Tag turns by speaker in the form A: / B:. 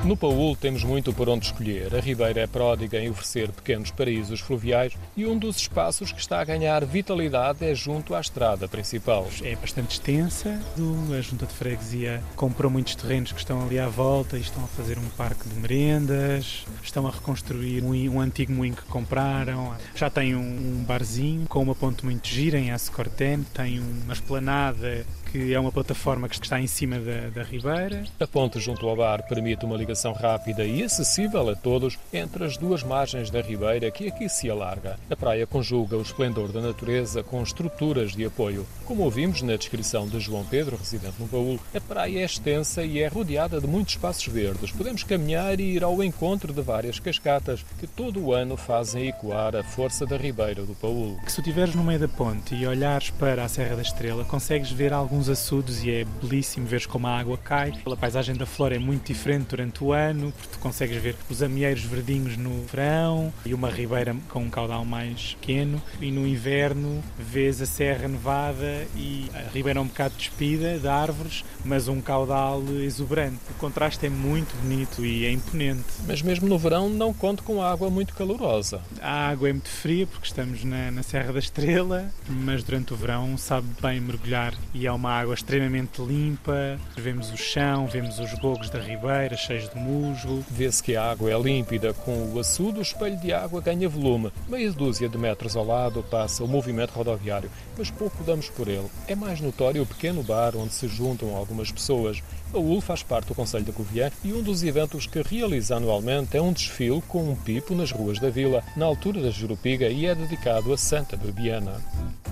A: No Paúl temos muito por onde escolher. A Ribeira é pródiga em oferecer pequenos paraísos fluviais e um dos espaços que está a ganhar vitalidade é junto à estrada principal.
B: É bastante extensa, a Junta de Freguesia comprou muitos terrenos que estão ali à volta e estão a fazer um parque de merendas, estão a reconstruir um antigo moinho que compraram, já tem um barzinho com uma ponte muito gira em Ascortem, tem uma esplanada que é uma plataforma que está em cima da Ribeira.
A: A ponte junto ao bar permite uma ligação rápida e acessível a todos entre as duas margens da Ribeira, que aqui se alarga. A praia conjuga o esplendor da natureza com estruturas de apoio. Como ouvimos na descrição de João Pedro, residente no Paúl, a praia é extensa e é rodeada de muitos espaços verdes. Podemos caminhar e ir ao encontro de várias cascatas que todo o ano fazem ecoar a força da Ribeira do Paúl.
B: Se tu estiveres no meio da ponte e olhares para a Serra da Estrela, consegues ver alguns açudes e é belíssimo ver como a água cai. A paisagem da flora é muito diferente durante o ano, porque tu consegues ver os amieiros verdinhos no verão e uma ribeira com um caudal mais pequeno, e no inverno vês a Serra Nevada e a ribeira um bocado despida de árvores, mas um caudal exuberante. O contraste é muito bonito e é imponente.
A: Mas mesmo no verão não conto com água muito calorosa.
B: A água é muito fria porque estamos na Serra da Estrela, mas durante o verão sabe bem mergulhar e é uma água extremamente limpa. Vemos o chão, vemos os bogos da ribeira cheios de musgo.
A: Vê-se que a água é límpida. Com o açude, o espelho de água ganha volume. Meia dúzia de metros ao lado passa o movimento rodoviário, mas pouco damos por ele. É mais notório o pequeno bar onde se juntam algumas pessoas. A Paúl faz parte do Concelho da Covilhã e um dos eventos que realiza anualmente é um desfile com um pipo nas ruas da vila, na altura da Jurupiga, e é dedicado a Santa Bebiana.